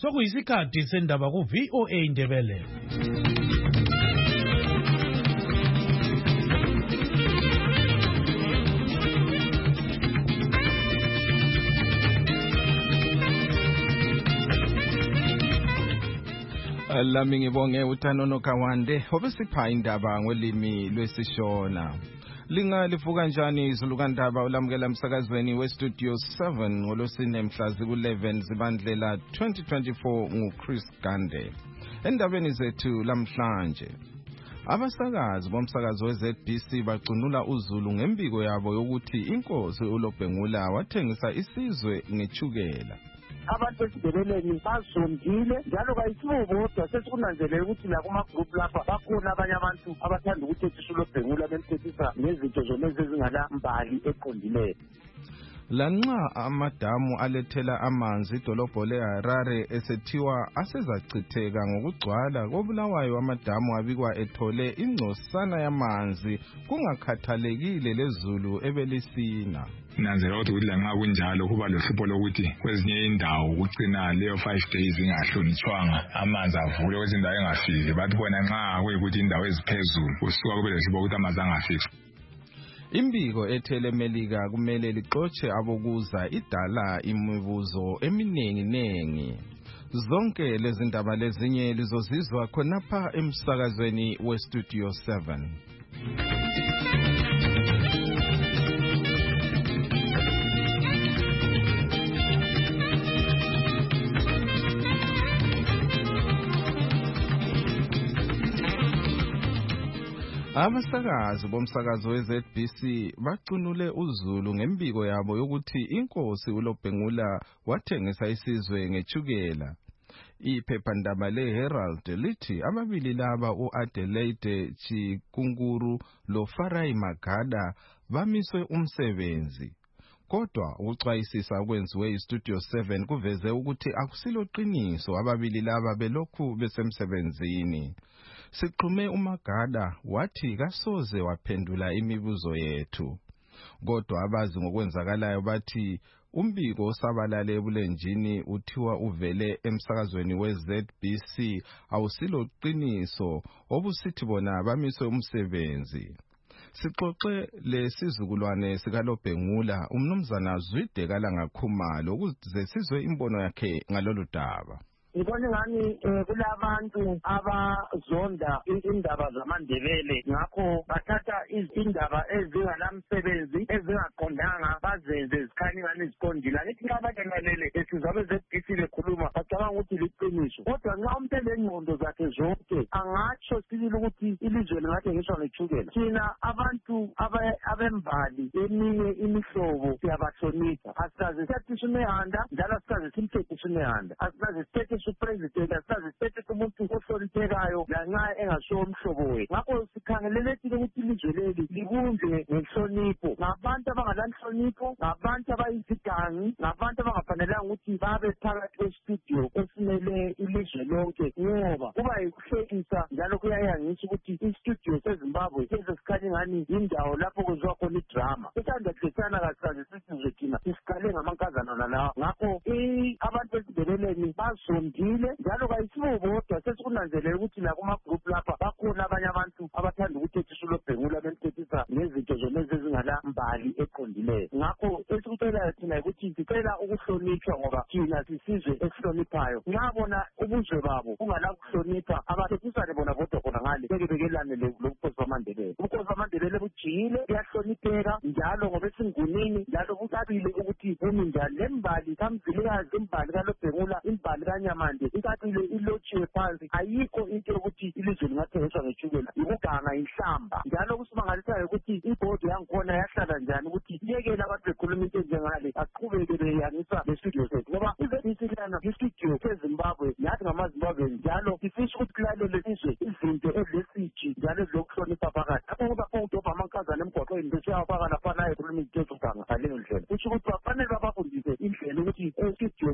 Sokuyisikhathi sendaba ku VOA Indebele. Lami ngibonge uThanono Kawande obesipha indaba ngolimi lwesishona. Lingalivuka kanjani izulukandaba ulamukela emsakazweni weStudio 7 ngolosine mhla ziku-11 Zibandlela 2024 nguChris Gande. Endabeni zethu lamhlanje, abasakazi bomsakazo weZBC bacunula uZulu ngembiko yabo yokuthi inkosi uLobhengula wathengisa isizwe ngechukela. Abantu besibeleleni bazondile njalo kayisibo bodwa sesikunanzelela ukuthi la kuma group lapha bakhona abanye abantu abathanda ukuthethisa uLobhengula bemthethisa ngezinto zona ezingala mbali eqondileyo. Lanxa amadamu alethela amanzi idolobho leHarare esethiwa asezachitheka ngokugcwala kobulawayo amadamu abikwa ethole ingcosana yamanzi kungakhathalekile lezulu ebelisina. Nanzela ukuthi lanxa kunjalo kuba lohlupho lokuthi kwezinye indawo kugcina leyo 5 days ingahlonitshwanga amanzi avule kwezinye indawo engafiki bathi bona nxa kuyikuthi indawo eziphezulu kusuka kube lohlupho ukuthi amanzi angafiki. Imbiko ethele Melika kumele lixotshe abokuza idala imibuzo eminingi. Zonke lezi ndaba lezinye lizozizwa khonapha emsakazweni weStudio 7. Abasakazi bomsakazo weZBC bacunule uZulu ngembiko yabo yokuthi inkosi uLobhengula wathengisa isizwe ngechukela. Iphephandaba leHerald lithi ababili laba uAdelaide Chikunkuru loFarai Magada bamiswe umsebenzi. Kodwa ukuxwayisisa okwenziwe iStudio 7 kuveze ukuthi akusilo qiniso ababili laba belokhu besemsebenzini. Siqhume uMagada wathi kasoze waphendula imibuzo yethu. Kodwa abazi ngokwenzakalayo bathi umbiko osabalale ebulenjini uthiwa uvele emsakazweni weZBC awusilo qiniso obusithi bona bamiswe umsebenzi. Sixoxe lesizukulwane sikaLobhengula umnumzana Zwide Kalangakhumalo ukuze sizwe imbono yakhe ngalolu daba. Ngibona ngani kulabantu abazonda indaba zamaNdebele ngakho bathatha izindaba ezingalamsebenzi ezingaqondanga bazenze zikhanye ngani ziqondile. Ngithi ngabakenelele esizabe zeBC bekhuluma bacabanga ukuthi liqiniso. Kodwa nxa umuntu elengqondo zakhe zonke angatsho sibili ukuthi ilizwe lingathengiswa ngechukela. Thina abantu abembali eminye imihlobo siyabahlonipha. Asikaze sithethise uMehanda njalo asikaze simthethise uMehanda. Asikaze sithethise uPresident asazi sithethe umuntu ohloniphekayo lanxa engasho umhlobo wethu. Ngakho sikhangelele ukuthi ilizwe leli libunjwe ngenhlonipho. Ngabantu abangalanhlonipho, ngabantu abayizigangi, ngabantu abangafanelanga ukuthi babe phakathi kwestudio esimele ilizwe lonke ngoba kuba yikuhlekisa njalo kuyayangisa ukuthi istudio seZimbabwe sesikhanye ngani indawo lapho kuzwa khona idrama. Sithanda kuhlekisana kasikaze sisizwe thina sisikale ngamankazana nalawa. Ngakho abantu besibeleleni bazondile njalo kayisibo bodwa sesikunanzelela ukuthi la kuma group lapha bakhona abanye abantu abathanda ukuthethisa uLobhengula bemthethisa ngezinto zona ezingala mbali eqondileyo. Ngakho esikucelayo thina ukuthi sicela ukuhlonishwa ngoba thina sisizwe esihloniphayo. Nxa bona ubuzwe babo ungala kuhlonipha abathethisane bona bodwa khona ngale bekelane lobukhosi bamaNdebele. Ubukhosi bamaNdebele bujiyile buyahlonipheka njalo ngoba esingunini njalo kucabile ukuthi bumi njani lembali kamzilikazi imbali kaLobhengula imbali kaNyamande icacile ilotshiwe phansi. Ayikho into yokuthi ilizwe lingathengiswa ngechukela ikuganga inhlamba. Njalo kusimangalisayo ukuthi ibhodi yangikhona yahlala njani ukuthi iyekela abantu bekhuluma into njengale aqhubeke beyangisa lestudio sethu ngoba iZBC lana istudio seZimbabwe yathi ngamaZimbabwe njalo sifisa ukuthi kulalele izwe izinto ezilesiji njalo ezilokuhlonipha phakathi. Lapho kuba khona amankazana emgwaqweni besiyafaka lapha naye ekhuluma izinto zokuganga ngaleyo ndlela. Kusho ukuthi bafanele babafundise indlela ukuthi estudio kusetshenziswa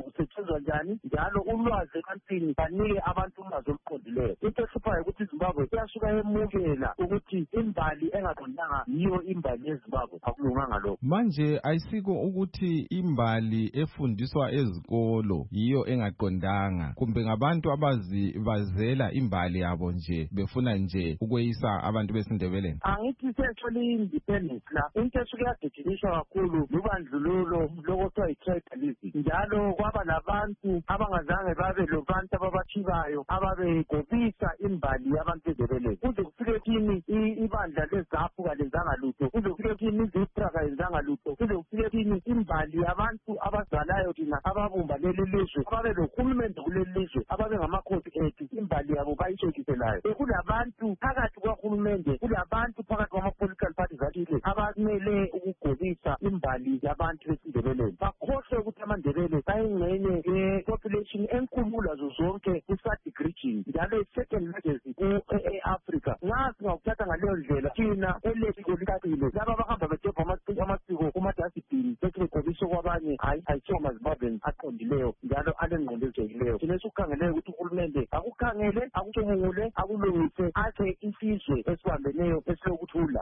lwenziwa njani njalo ulwazi ebantwini banike abantu ulwazi oluqondileyo. Into ehluphayo ukuthi iZimbabwe iyasuka emukela ukuthi imbali engaqondanga yiyo imbali yeZimbabwe. Akulunganga lokho. Manje ayisiko ukuthi imbali efundiswa ezikolo yiyo engaqondanga, kumbe ngabantu abazibazela imbali yabo nje befuna nje ukweyisa abantu besindebeleni. Angithi sesithole independence la into esuke yadejinisha kakhulu lubandlululo lokuthiwa yi-tribalism, njalo kwaba labantu abangazange babe lobantu ababathibayo ababegobisa imbali yabantu bezebeleni. Kuze kufike kini ibandla leZAPU kalenzanga lutho, kuze kufike kini iZISTRA kalenzanga lutho, kuze kufike kini imbali yabantu abazalayo thina ababumba leli lizwe ababe lohulumende kuleli lizwe ababe ngamakhosi ethu imbali yabo bayishekiselayo. Kulabantu phakathi kwahulumende, kulabantu phakathi kwama-political parties athile abamele ukugobisa imbali yabantu besindebeleni. Bakhohlwe ukuthi amandebele bayingxenye ye-population enkulu lazo zonke ku-SADC region, njalo i-second legacy e-Africa. Nxa singakuthatha ngaleyo ndlela thina elesiko likaqile laba abahamba bedobha amasiko kumadasibhini bethi begobisa kwabanye ayisiwo amaZimbabweni aqondileyo njalo alengqondo ezijekileyo. Thina esikukhangeleyo ukuthi uhulumende akukhangele, akucubungule, akulungise, akhe isizwe esibambeneyo esilokuthula.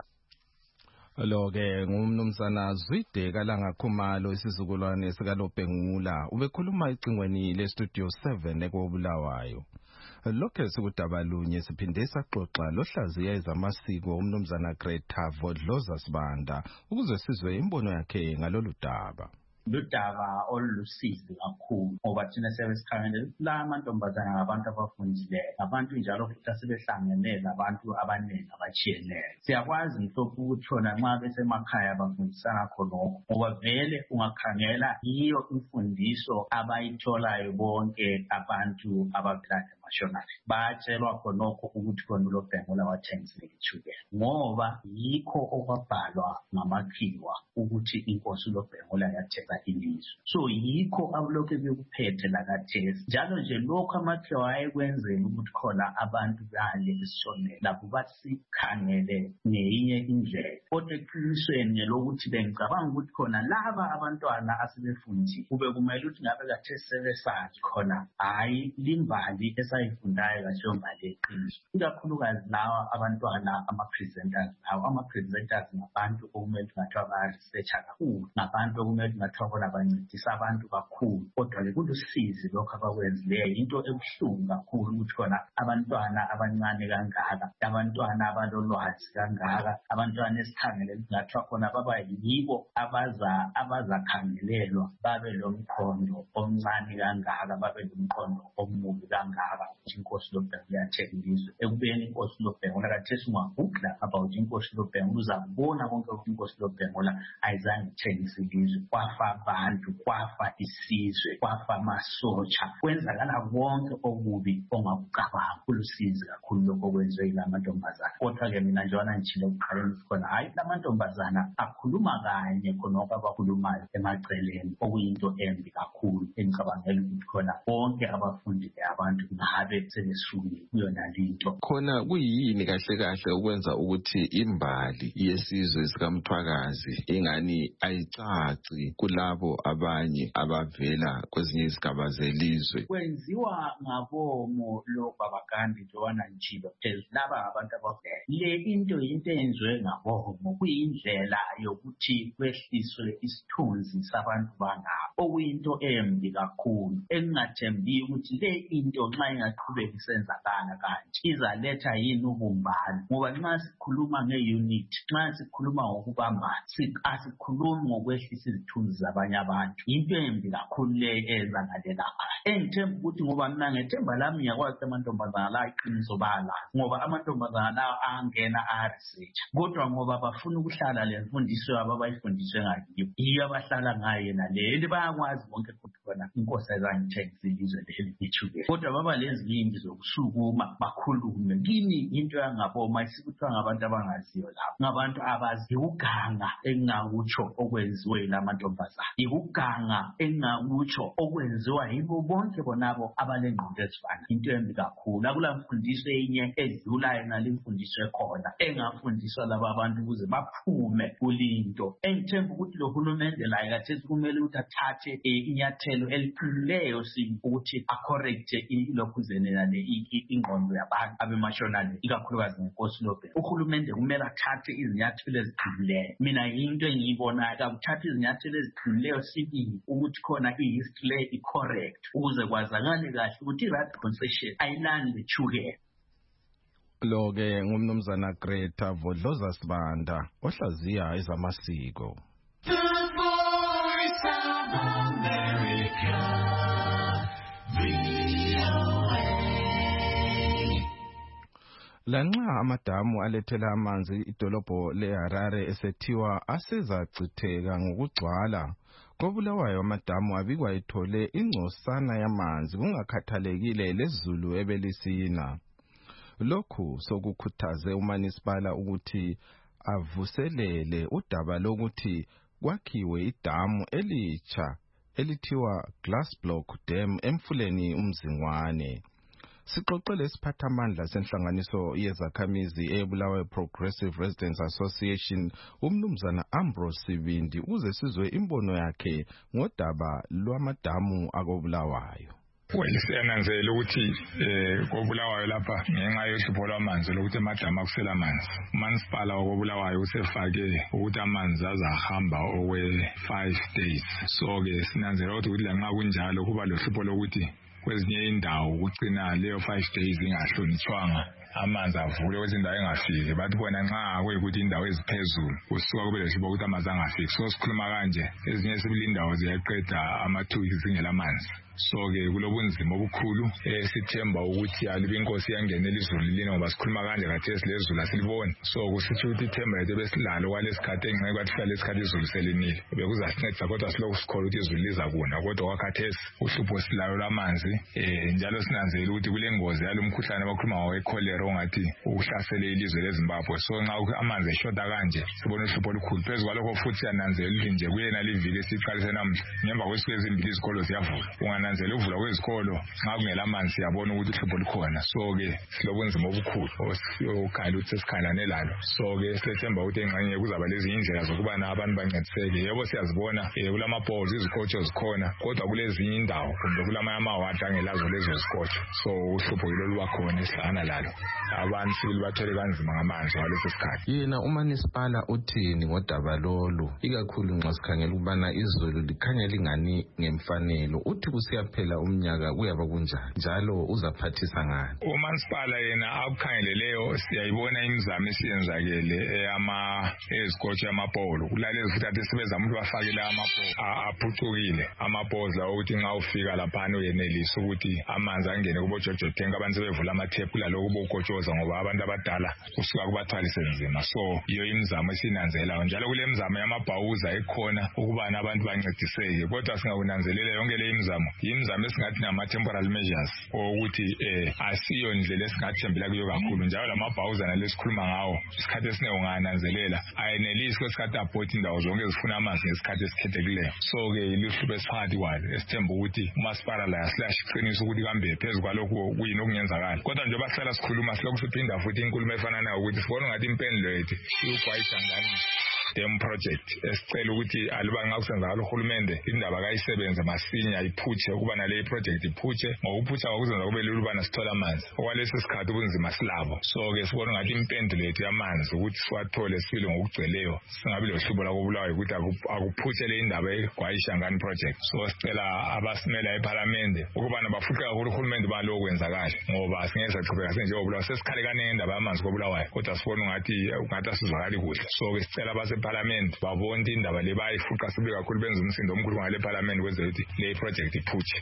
Lo-ke ngumnumzana Zwide Kalangakhumalo, isizukulwane sikaLobhengula, ubekhuluma ecingweni leStudio 7 ekobulawayo. Lokho sikudaba lunye siphinde saxoxa lohlaziya ezamasiko umnumzana Greta Vodloza Sibanda ukuze sizwe imbono yakhe ngalolu daba. Ludaba olulusizi kakhulu ngoba thina siyabesikhangela la amantombazana ngabantu abafundileyo, abantu njalo futhi asebehlangene labantu abaningi abatshiyeneyo. Siyakwazi mhlophe ukuthi khona nxa besemakhaya bafundisana khonokho ngoba vele ungakhangela yiyo imfundiso abayitholayo bonke abantu abakade mashonari. Batshelwa khonokho ukuthi khona uLobhengula wathengisile itshukela ngoba yikho okwabhalwa ngamakhiwa ukuthi inkosi uLobhengula yathenga ilizwe. So yikho abulokhu bekuphethe lakathesi njalo nje lokho amakhiwa ayekwenzela ukuthi khona abantu bale esishonela lapho basikhangele ngenye indlela. Kodwa eqinisweni lokuthi bengicabanga ukuthi khona laba abantwana asebefundile kube kumele ukuthi ngabe kathesi sebesazi khona hayi limbali esayifundayo kasho mbali eqiniso. Ikakhulukazi lawa abantwana ama-presenters, lawa ama-presenters ngabantu okumele kungathiwa ba-researcher kakhulu, ngabantu okumele kungathiwa bona bancedisa abantu kakhulu. Kodwa-ke kulusizi lokho abakwenzileyo, into ebuhlungu kakhulu ukuthi khona abantwana abancane kangaka, abantwana abalolwazi kangaka, abantwana esikhangele kungathiwa khona baba yibo abazakhangelelwa babe lomqondo omncane kangaka, babe lomqondo omubi kangaka. Inkosi uLobhengula yathenga ilizwe. Ekubeni inkosi uLobhengula kathesi ungagugla about inkosi uLobhengula uzakubona konke ukuthi inkosi uLobhengula ayizange ithengise ilizwe. Kwafa abantu, kwafa isizwe, kwafa amasotsha, kwenzakala konke okubi ongakucabanga. Kulusizi kakhulu lokho okwenziwe yila mantombazana. Kodwa-ke mina njengoba ngitshilo ekuqaleni khona hayi la mantombazana akhuluma kanye khonokho abakhulumayo emaceleni okuyinto embi kakhulu. Engicabangela ukuthi khona bonke abafundileyo abantu ngabe sebesukile kuyona linto. Khona kuyini kahle kahle ukwenza ukuthi imbali yesizwe sikaMthwakazi ingani ayicaci kulabo abanye abavela kwezinye izigaba zelizwe? Kwenziwa ngabomo loBaba Gandhi njengoba ngitshilo phezulu laba abantu abavela. Le into yinto eyenziwe ngabomo, kuyindlela yokuthi kwehliswe isithunzi sabantu bangabo, okuyinto embi kakhulu engingathembi ukuthi le into nxa ingaqhubeka isenzakala kanje izaletha yini ubumbano. Ngoba nxa sikhuluma nge-unity, nxa sikhuluma ngokubambana, asikhulumi ngokwehlisa izithunzi zabanye abantu. Into embi kakhulu le eyenzakale lapha. Engithemba ukuthi ngoba mina ngethemba lami ngiyakwazi amantombazana la iqiniso bayalazi, ngoba amantombazana lawo angena research, kodwa ngoba bafuna ukuhlala le mfundiso yabo abayifundiswe ngayo yiyo abahlala ngayo naleyo. Bayakwazi bonke ukuthi khona inkosi ayizangithengisa ilizwe leli itshukela, kodwa baba lenza eziningi zokusukuma bakhulume kini into yangaboma isikuthiwa ngabantu abangaziyo lapho ngabantu abazi uganga engakutsho okwenziwe lamantombazana ikuganga engakutsho okwenziwa yibo bonke bonabo abalengqondo ezifana into embi kakhulu akula mfundiso enye edlulayo nalimfundiso ekhona engafundiswa laba abantu ukuze baphume kulinto engithemba ukuthi lo hulumende la kathesi kumele ukuthi athathe inyathelo eliqinileyo ukuthi acorrecte ilokhuzene ingqondo yabantu abemashonale ikakhulukazi ngenkosi lobhe uhulumende kumele athathe izinyathelo eziqinileyo mina into engiyibonayo akuthathe izinyathelo eziqinileyo sibili ukuthi khona i-history i-correct ukuze kwazakale kahle ukuthi i-right concession ayilani lethukela. Lo-ke ngumnumzana Greta Vodloza Sibanda ohlaziya ezamasiko. The Voice of America, VOA. Lanxa amadamu alethela amanzi idolobho leHarare esethiwa asezacitheka ngokugcwala koBulawayo amadamu abikwa ethole ingcosana yamanzi kungakhathalekile lezulu ebelisina. Lokhu sokukhuthaze uManisipala ukuthi avuselele udaba lokuthi kwakhiwe idamu elitsha elithiwa Glass Block Dam emfuleni uMzingwane. Sixoxele isiphathamandla senhlanganiso yezakhamizi eBulawayo Progressive Residents Association umnumzana Ambrose Sibindi uze sizwe imbono yakhe ngodaba lwamadamu akoBulawayo. Siyananzela ukuthi koBulawayo lapha ngenxa yohlupho lwamanzi lokuthi amadamu akusela amanzi. Umanisipala wakoBulawayo usefake ukuthi amanzi azahamba okwe 5 days. So-ke sinanzela ukuthi lanxa kunjalo kuba lohlupho lokuthi kwezinye indawo kucina leyo 5 days ingahlonitshwanga amanzi avule kwezindawo engafiki bathi bona nxa kuyikuthi indawo eziphezulu kusuka kube lesipho ukuthi amanzi angafiki so sikhuluma kanje ezinye sibilindawo ziyaqeda ama-2 weeks zingela amanzi. So-ke kulobunzima obukhulu sithemba ukuthi alibe inkosi yangenela izulu lina ngoba sikhuluma kanje kathesi lezulu asiliboni. So kusitsho ukuthi ithemba lethu besilalo kwalesikhathi engxe kwathi hlala lesikhathi izulu selinile bekuzasincedisa kodwa silokhu sikholwa ukuthi izulu liza kuna kodwa kwakhathesi uhlupho silalo lamanzi njalo sinanzela ukuthi kule ngozi yalo mkhuhlane abakhuluma ngawo echolera ongathi uhlasele ilizwe leZimbabwe. So nxa amanzi eshota kanje sibona uhlupho olukhulu phezu kwalokho futhi siyananzela ukuthi nje kuyena liviki esiqalise namhla ngemva kwesuku ezimbili izikolo ziyavula nanzela uvula kwezikolo nxa kungela amanzi siyabona ukuthi uhlupho lukhona. So-ke silobunzima obukhulu okhala ukuthi sesikhalane lalo. So-ke sethemba ukuthi engxenye kuzaba lezi indlela zokubana abantu bancediseke. Yebo siyazibona kulama-poles izikotsho zikhona kodwa kulezinye indawo kumbe kulamanye amawadi angelazo lezo zikotsho. So uhlupho yilo luba khona esihlangana lalo abantu sibili bathwele kanzima ngamanzi ngaleso sikhathi. Yena uManisipala uthini ngodaba lolu ikakhulu nxa sikhangela ukubana izulu likhanya lingani ngemfanelo uthi kusiyaphela umnyaka kuyaba kunjani njalo uzaphathisa ngani? uManisipala yena akukhangeleleyo siyayibona imizamo esiyenzakele ezikotsho amapolo kulalezi futhi ade sebezama ukuthi bafake la amapolo aphucukile amapolo lawo ukuthi nxa ufika laphana uyenelisa ukuthi amanzi angene kubo Jojo Tank abantu sebevula amathephu laloko bokotshoza ngoba abantu abadala kusuka kubathwalise nzima. So iyo imizamo esinanzelayo njalo kule mizamo yamabhawuza ekhona ukubana abantu bancediseke kodwa singakunanzelela yonke le imizamo esingathi nama-temporal measures ukuthi asiyo ndlela esingathembela kuyo kakhulu njalo lamabhawuza nalesikhuluma ngawo isikhathi esiningi ungananzelela ayenelisi kwesikhathi abhoti indawo zonke ezifuna amanzi ngesikhathi esikhethekileyo. So-ke iluhlupho esiphakathi kwalo esithemba ukuthi umasipala la yasilasha iqiniso ukuthi kambe phezu kwalokhu kuyini okungenzakala kodwa njengoba sihlala sikhuluma silokhu siphinda futhi inkulumo efananayo ukuthi sibona ungathi impendulo yethu iwugwayisa ngani dam project esicela ukuthi aluba nxa kusenzakala uhulumende indaba kayisebenze masinya iphutshe ukuba nale project iphutshe ngokuphutsha kwakuzenza kube lula ukubana sithole amanzi okwalesi sikhathi ubunzima silabo. So-ke sibona ngathi impendulo yethu yamanzi ukuthi siwathole sibili ngokugcweleyo singabi lohlupho lakoBulawayo ukuthi akuphutshe le indaba egwayishangani project. So sicela abasimela ePhalamende ukubana bafuqe kakhulu uhulumende baloko kwenzakala ngoba singeke sachubeka senjengoBulawayo sesikhale kanenge indaba yamanzi koBulawayo kodwa sibona ungathi asizwakali kuhle. So-ke sicela ePhalamende babonke indaba le bayifuqa sibe kakhulu benza umsindo omkhulu ngale ePhalamende kwenza ukuthi le project iphutshe.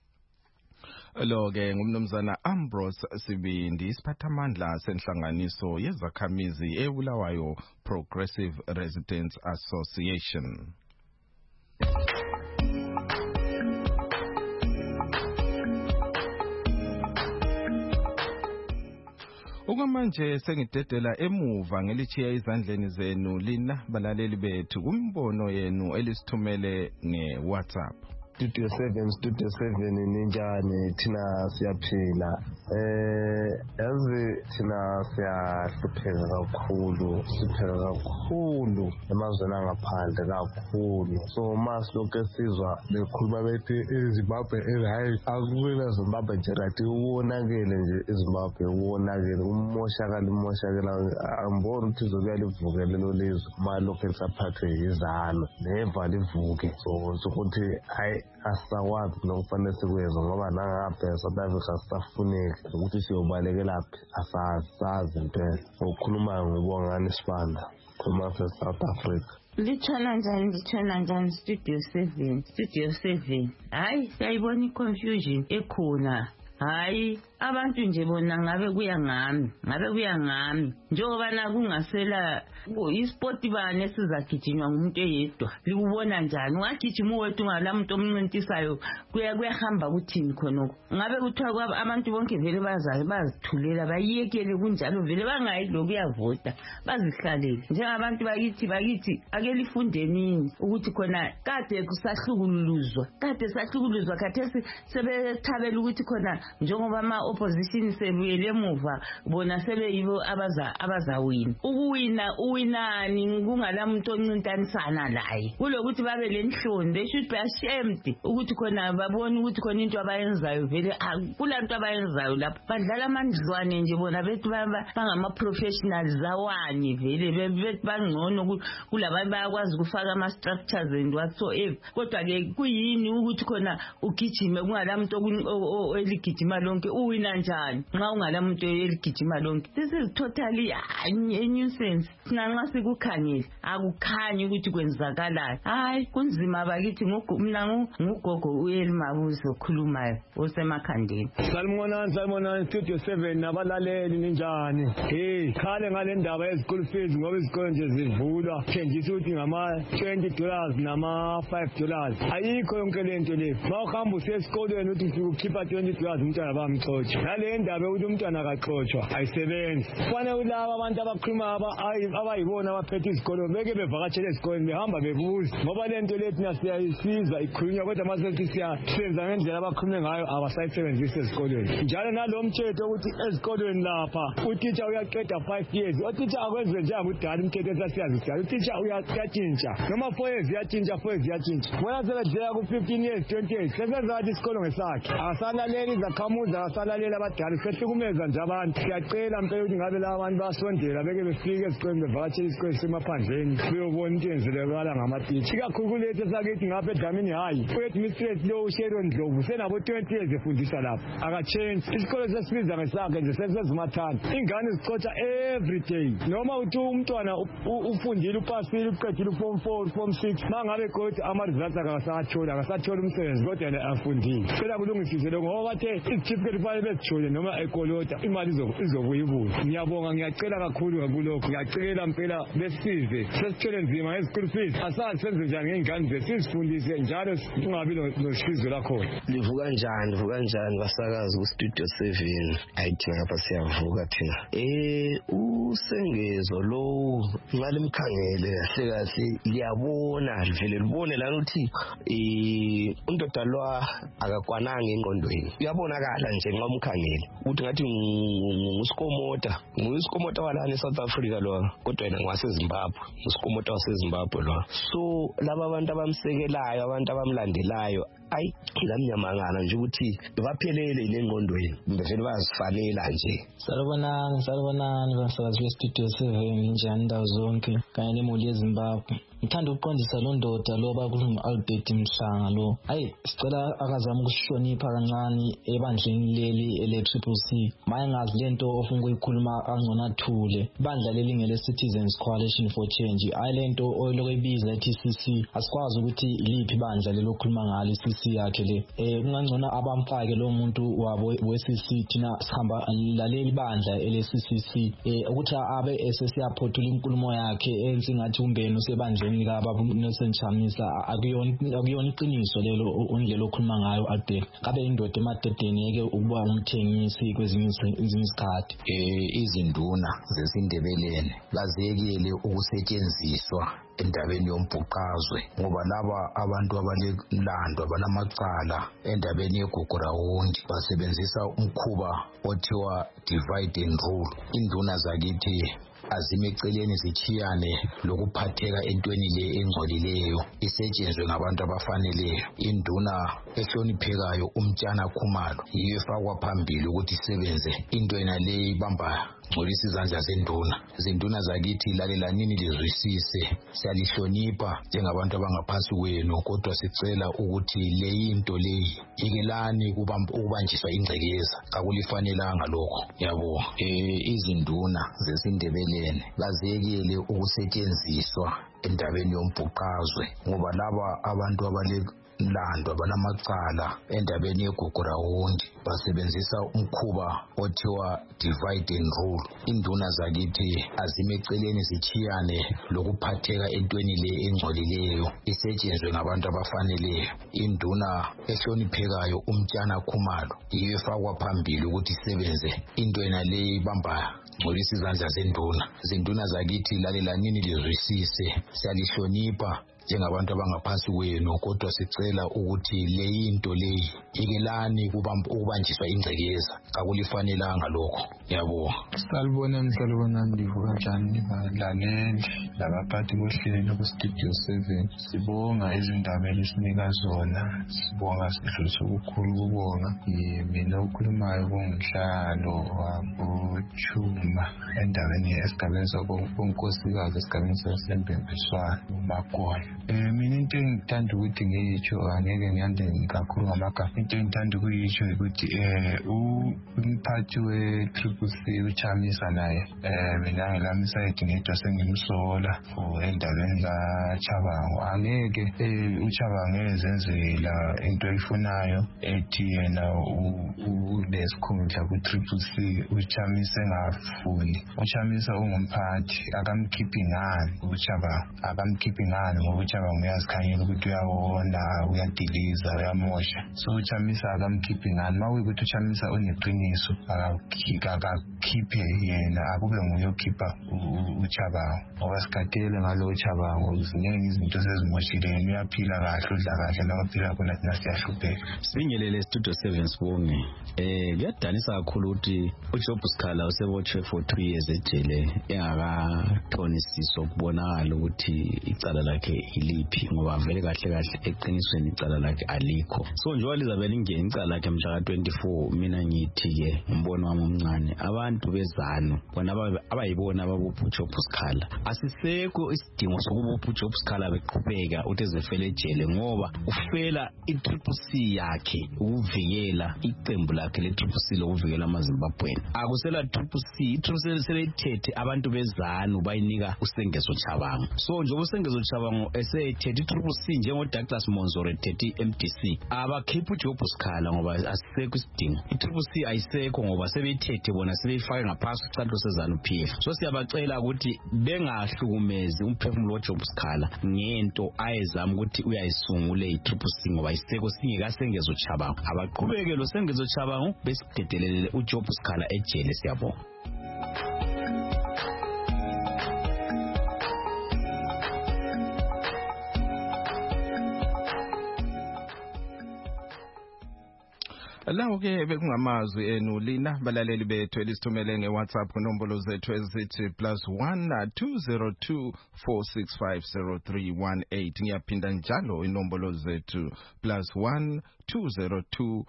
Lo-ke ngumnumzana Ambrose Sibindi isiphathamandla senhlanganiso yezakhamizi eBulawayo Progressive Residents Association. Okwamanje sengidedela emuva ngelichiya izandleni zenu lina balaleli bethu kumbono yenu elisithumele nge-WhatsApp. Studio 7 ninjani thina siyaphila yazi thina siyahlupheka kakhulu emazweni angaphandle kakhulu so masilokhu sizwa bekhuluma bethi iZimbabwe hayi akubona Zimbabwe nje rathi uwonakele nje iZimbabwe uwonakele umoshakala amboni ukuthi zokuya livukele lo lizwe malokhu lisaphathwe yizalo neva livuke so ukuthi hayi asakwazi nokufanele sikwenza ngoba nangapha South Africa sisafuneka ukuthi siyobalekela asazi impela ukukhuluma ngibongani Sibanda khuluma South Africa. Litshona njani Studio 7 hayi sayibona iconfusion ekhona hayi abantu nje bona ngabe kuya ngami njengoba nakungasela isport bane sizagijinywa ngumuntu eyedwa likubona njani ungagijima uwedwa ungalamuntu omncintisayo kuyahamba kuthini khonoko ngabe kuthiwa abantu bonke vele bazithulela bayekele kunjalo vele bangayi lokuyavota bazihlalele njengabantu bakithi ake lifundeni ukuthi khona kade kusahlukuluzwa khathesi sebethabela ukuthi khona njengoba opposition sebuyele emuva bona sebeyibo abazawina uwinani kungalamuntu oncintanisana laye kulokuthi babe lenhloni they should be ashamed ukuthi khona babone ukuthi khona into abayenzayo vele kulanto abayenzayo lapho badlala amandlwane nje bona bethi bangama professionals zawani vele bethi bangcono kulabanye bayakwazi ukufaka ama structures and whatsoever kodwa ke kuyini ukuthi khona ugijime kungalamuntu eligijima lonke uwina njani nxa ungalamuntu eligijima lonke this is totally a nuisance nxa sikukhangela akukhanyi ukuthi kwenzakalayo hayi kunzima bakithi mina ngugogo uElimabuzo okhulumayo osemakhandeni. Salmonani Studio 7 nabalaleli ninjani khale ngale ndaba yezikole fees ngoba izikole nje zivulwa thenjisa ukuthi ngama $20 nama $5 ayikho yonke lento le mawuhamba usesikolweni uthi ukhipha $20 umntwana bamxotsha nale ndaba ukuthi umntwana akaxotshwa ayisebenzi kufanele ulaba abantu abakhuluma abayibona abaphethe izikolo beke bevakatshele esikoleni behamba bebuza ngoba lento lethi nasiyayisiza ikhulunywa kodwa mase siyasenza ngendlela abakhulume ngayo abasayisebenzisa esikolweni njalo nalomthetho ukuthi ezikolweni lapha utitsha uyaqeda 5 years utitsha akwenze njengakudala umthetho esasiyazisala utitsha uyatshintsha noma 4 years yatshintsha bona sebedlela ku 15 years 20 years sesenza ukuthi isikolo ngesakhe asalaleli izakhamuzi asalalela abadala sehlukumeza nje abantu siyacela mpela ukuthi ngabe laba abantu basondela beke befike esikoleni bevakatshela isikole semaphandleni beyobona into enzelekala ngamatitsha ikakhulu lethu esakithi ngapha eDlamini hayi uheadmistress lo uSharon Ndlovu senabo 20 years efundisa lapha akachange isikole sesibiza ngesakhe nje sesezimathana ingane zixotsha every day noma uthi umntwana ufundile upasile uqedile form 4 form 6 mangabe kodwa ama results akasathola umsebenzi kodwa yena afundile cela kulungisise lokho ngoba bathe icertificate file besijole noma ekolota imali izobuya ibuye ngiyabonga ngiyacela kakhulu kulokho ngiyacela mpela besize sesithole nzima ngezikole fees asazi senze njani ngengane zethu sizifundise njalo ungabi nosizo lakhona. Livuka njani basakazi ku Studio 7 ayithi ngapha siyavuka thina usengezo lo ngalimkhangele kahle liyabona livele libone lana ukuthi undoda lo akakwananga engqondweni uyabonakala nje nxa umkhangele ukuthi ngathi ngusikomota walana eSouth Africa lo kodwa yena ngwaseZimbabwe usikomota waseZimbabwe lo so laba abantu abamsekelayo abantu abamlandelayo ayi ngamnyamangana nje ukuthi baphelele lengqondweni bevele bazifanela nje. Salibonani basakazi beStudio 7 njani ndawo zonke kanye nemuli yeZimbabwe. Ngithanda ukuqondisa lo ndoda lo bakhuluma Albert Mhlanga lo hayi sicela akazama ukushonipha kancane ebandleni leli ele-CCC maye ngazi lento ofuna ukuyikhuluma angcona thule ibandla leli ngele Citizens Coalition for Change hayi lento oyiloko ibiza eTCC asikwazi ukuthi iliphi ibandla lelokhuluma ngalo iCC yakhe le kungangcona abamfake lo muntu wabo weCC thina sihamba laleli bandla ele-CCC ukuthi abe esesiyaphothula inkulumo yakhe ensingathi umbeni usebandleni endabeni kababa Nelson Chamisa akuyona iqiniso lelo undlela okhuluma ngayo Albert. Kabe indoda emadodeni yeke ukuba umthengisi kwezinye izikhathi. Izinduna zesindebeleni bazekele ukusetshenziswa endabeni yombhuqazwe ngoba laba abantu abalelando abanamacala endabeni yegugurawundi basebenzisa umkhuba othiwa divide and rule. Induna zakithi azime eceleni zithiyane lokuphatheka entweni le engcolileyo isetshenzwe ngabantu abafaneleyo. Induna ehloniphekayo umtshana Khumalo yiyo efakwa phambili ukuthi isebenze into yena le ibamba ngcolisa izandla zenduna. Izinduna zakithi lalelanini lizwisise, siyalihlonipha njengabantu abangaphansi kwenu, kodwa sicela ukuthi le into leyi ikelani ukubanjiswa ingcekeza, akulifanelanga lokho. Yabo izinduna zesindebeleni bazekele ukusetshenziswa endabeni yombhuqazwe ngoba laba abantu abalelando abanamacala endabeni yegugurawundi basebenzisa umkhuba othiwa divide and rule. Induna zakithi azime eceleni zithiyane lokuphatheka entweni le engcolileyo isetshenzwe ngabantu abafaneleyo. Induna ehloniphekayo umtshana Khumalo yiyo efakwa phambili ukuthi isebenze into yena le ibamba ngcolisa izandla zenduna. Izinduna zakithi lalelanini lizwisise, siyalihlonipha njengabantu abangaphansi kwenu, kodwa sicela ukuthi le into leyi ikelani ukubanjiswa ingcekeza, akulifanelanga lokho. Yabo salibona ndivuka kanjani balaleli labaphathi bohlelo ku-Studio 7. Sibonga izindaba elisinika zona, sibonga sidlulisa ukukhulu ukubonga. Mina okhulumayo kungihlalo wabochuma endaweni esigabeni sonkosikazi esigabeni sasembembiswana uMagona. Mina into engithanda ukuthi ngiyitsho angeke ngiyande kakhulu ngamagama. Into engithanda ukuyitsho ukuthi umphathi we-Triple-C uChamisa naye mina ngelami side ngedwa sengimsola for endabeni kaChabango. Angeke uChabango ezenzela into eyifunayo ethi yena unesikhundla ku-Triple-C, uChamisa engafuni. uChamisa ungumphathi akamkhiphi ngani uChabango, akamkhiphi ngani ngoba uChabango uyazikhanyela ukuthi uyawona, uyadiliza, uyamosha. So uChamisa akamkhiphi ngani. Mawuyukuthi uChamisa uneqiniso akakhiphe yena, akube nguye okhipha uChabango ngoba sikhathele ngalo uChabango ziningi izinto sezimoshileni. Uyaphila kahle, udla kahle, nabaphila khona thina siyahlupheka. Singelele Studio 7 sibonge. Kuyadanisa kakhulu ukuthi uJob Sikhala usebotshwe for 2 years ejele engakathonisisi ukubonakala ukuthi icala lakhe iliphi ngoba vele kahle eqinisweni icala lakhe alikho. So njengoba lizabe lingena icala lakhe mhla ka-24, mina ngithi ke umbono wami omncane abantu bezanu bona abayibona ababupha uJob Sikhala asisekho isidingo sokubupha uJob Sikhala beqhubeka uthi ezefela ejele ngoba ufela i-Triple-C yakhe ukuvikela iqembu lakhe le-Triple-C lokuvikela amaZimbabweni. Akusela Triple-C, i-Triple-C seleyithethe abantu bezanu bayinika uSengezo Chabango. So njengoba uSengezo Chabango eseyithethe i-Triple-C njengo Douglas Monzoro ethethe i-MDC, abakhipha uJob Sikhala ngoba asisekho isidingo. I-Triple-C ayisekho ngoba sebeyithethe bona sebeyifake ngaphasi kwesicathulo sezanu PF. So siyabacela ukuthi bengahlukumezi umphefumulo kaJob Sikhala ngento ayezama ukuthi uyayisungule i-Triple-C ngoba ayisekho singekaSengezo Chabango. Abaqhubeke lo Sengezo Chabango besidedelele uJob Sikhala ejele. Siyabonga. Lawo ke bekungamazwi enu lina balaleli bethu elisithumele ngeWhatsApp kunombolo zethu ezithi +1 202 4650318. Ngiyaphinda njalo inombolo zethu +1 202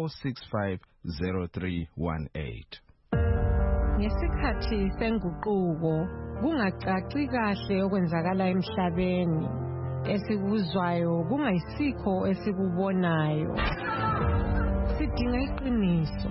4650318. Ngesikhathi senguquko kungacaci kahle okwenzakala emhlabeni, esikuzwayo kungayisikho esikubonayo. Sidinga iqiniso.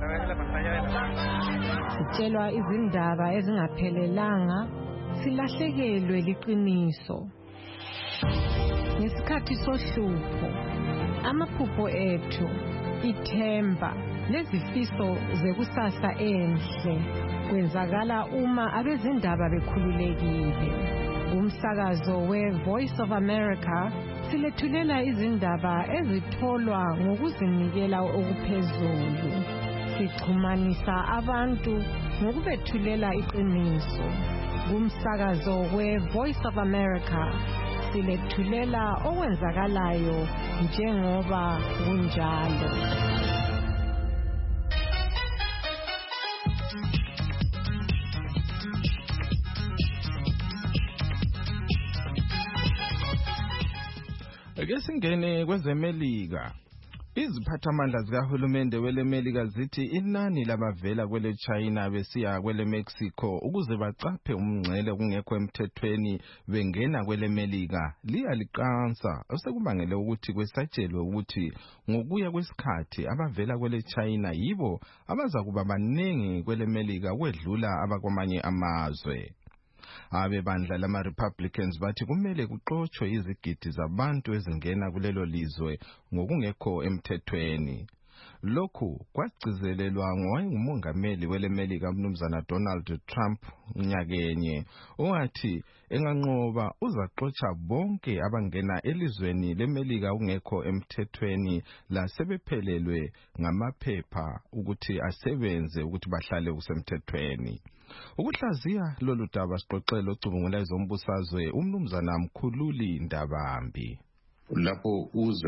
Sitshelwa izindaba ezingaphelelanga, silahlekelwe liqiniso. Ngesikhathi sohlupho, amaphupho ethu, ithemba lezifiso zekusasa enhle kwenzakala uma abezindaba bekhululekile. Umsakazo we-Voice of America silethulela izindaba ezitholwa ngokuzinikela okuphezulu. Sixhumanisa abantu ngokubethulela iqiniso. Umsakazo we-Voice of America silethulela okwenzakalayo njengoba kunjalo. Ake singene kwezemelika. Iziphathamandla zikahulumende welemelika zithi inani labavela kwele China besiya kwele Mexico ukuze bacaphe umngcele kungekho emthethweni bengena kwele Melika liyaliqansa osekubangele ukuthi kwesatshelwe ukuthi ngokuya kwesikhathi abavela kwele China yibo abazakuba baningi kwele Melika kwedlula abakwamanye amazwe. Abebandla lama-Republicans bathi kumele kuxotshwe izigidi zabantu ezingena kulelo lizwe ngokungekho emthethweni. Lokhu kwagcizelelwa ngowayengumongameli welemelika umnumzana Donald Trump nyakenye owathi enganqoba uzaxotsha bonke abangena elizweni lemelika ungekho emthethweni lasebephelelwe ngamaphepha ukuthi asebenze ukuthi bahlale kusemthethweni. Ukuhlaziya lolu daba siqoqela ocubungula izombusazwe umnumzana Mkhululi Ndabambi. Lapho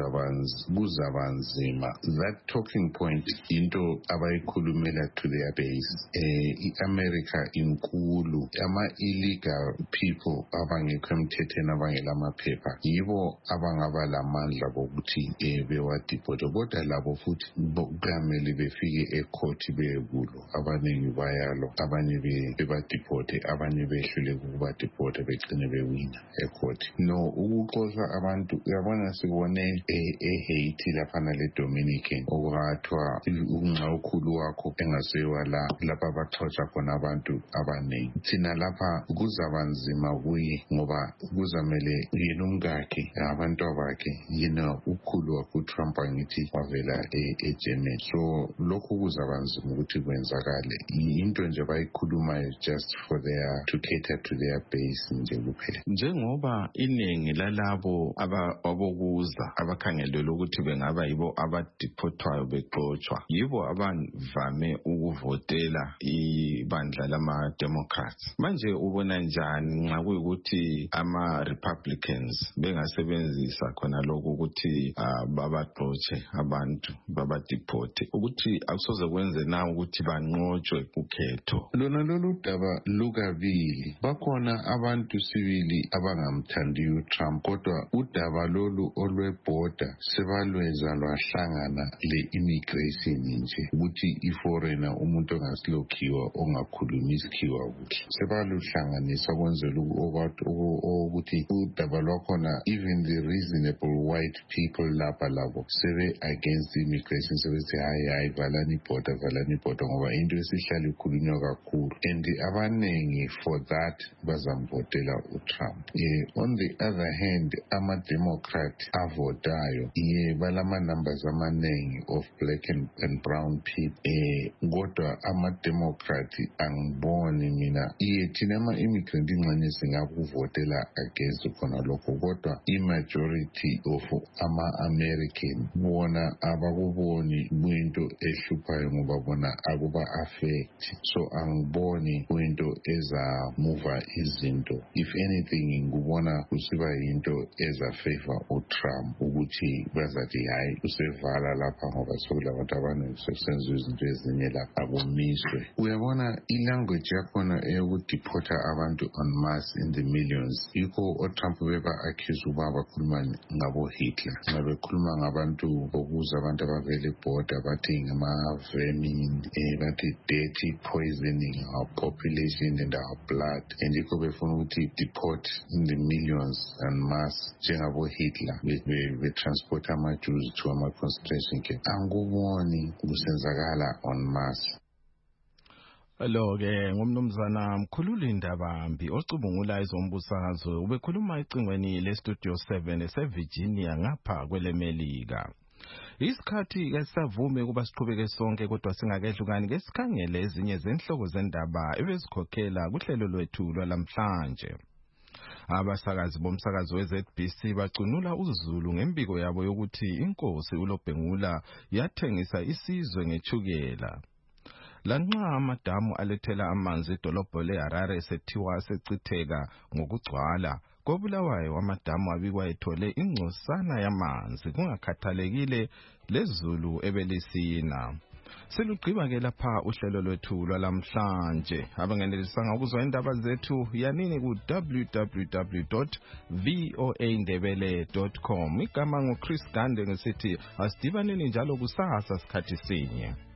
kuzabanzima that talking point into abayikhulumela to their base i-America inkulu ama-illegal people abangekho emthethweni abangela amaphepha yibo abangaba lamandla bokuthi bewadiphote kodwa labo futhi kumele befike ecourt bekulo abaningi bayalo abanye bebadiphote abanye behlule ukubadiphote begcine bewina ecourt no ukuxoxa abantu yabona sibone eHaiti laphana le Dominican okwathwa unxa ukhulu wakho engasewa lapha abaxoxa khona abantu abaningi thina lapha kuzabanzima kuye ngoba kuzamele yena umkakhe abantu abakhe yena ukhulu wakho Trump angithi wavela eGermany so lokhu kuzabanzima ukuthi kwenzakale into nje bayikhulumayo just for their to cater to their base nje kuphela njengoba iningi lalabo abokuza abakhangelelwe ukuthi bengaba yibo abadiphothwayo bexotshwa yibo abavame ukuvotela ibandla lama-Democrats. Manje ubona njani nxa kuyikuthi ama-Republicans bengasebenzisa khona lokhu ukuthi babaxotshe abantu babadiphote ukuthi akusoze kwenze na ukuthi banqotshwe ukhetho? Lona lolu daba lukabili bakhona abantu sibili abangamthandiyo uTrump kodwa udaba lolu olwebhoda sebalwenza lwahlangana le-immigration nje ukuthi i-foreigner umuntu ongasilokhiwa ongakhulumi isikhiwa kuhle sebaluhlanganisa kwenzela ukuthi udaba lwakhona even the reasonable white people lapha labo sebe against immigration sebethi hayi valani ibhoda ngoba into esihlala ikhulunywa kakhulu and abaningi for that bazamvotela uTrump. On the other hand ama-Democrat avotayo balama numbers amaningi of black and brown people kodwa ama-Democrat angiboni mina thina ama-immigrant ingxenye singakuvotela against khona lokho kodwa i-majority of ama-American bona abakuboni kuyinto ehluphayo ngoba bona akuba affect so angiboni kuyinto ezamuva izinto if anything ngibona kusiba yinto ezafavor uTrump ukuthi bazathi hayi usevala lapha ngoba sokulabantu abaningi sekusenziwa izinto ezinye lapha akumiswe. Uyabona ilanguage yakhona eyokudiphotha abantu en masse in the millions yikho oTrump beba-accuse ukuba bakhuluma ngabo-Hitler ngabekhuluma ngabantu bokuza abantu abavela ebhoda bathi ngama-vermin bathi dirty poisoning our population and our blood and yikho befuna ukuthi deport in the millions en masse njengabo-Hitler betransport ama-Jews to ama-concentration camp anguboni kusenzakala en masse. Lo-ke ngumnumzana Mkhululi Ndabambi ocubungula izombusazwe ubekhuluma ecingweni le-Studio 7 eseVirginia ngapha kwelemelika. Isikhathi savume kuba siqhubeke sonke kodwa singakehlukani ke sikhangele ezinye zenhloko zendaba ebezikhokhela kuhlelo lwethu lwalamhlanje. Abasakazi bomsakazo we-ZBC bacunula uZulu ngembiko yabo yokuthi inkosi uLobhengula yathengisa isizwe ngethukela. Lanxa amadamu alethela amanzi edolobho leHarare esethiwa asecitheka ngokugcwala, koBulawayo amadamu abikwa ethole ingcosana yamanzi kungakhathalekile lezulu ebelisina. Selugqiba-ke lapha uhlelo lwethu lwalamhlanje. Abangenelisanga ukuzwa indaba zethu yanini ku www.voaindebele.com. Igama nguChris Gande ngesithi asidibaneni njalo kusasa sikhathi sinye.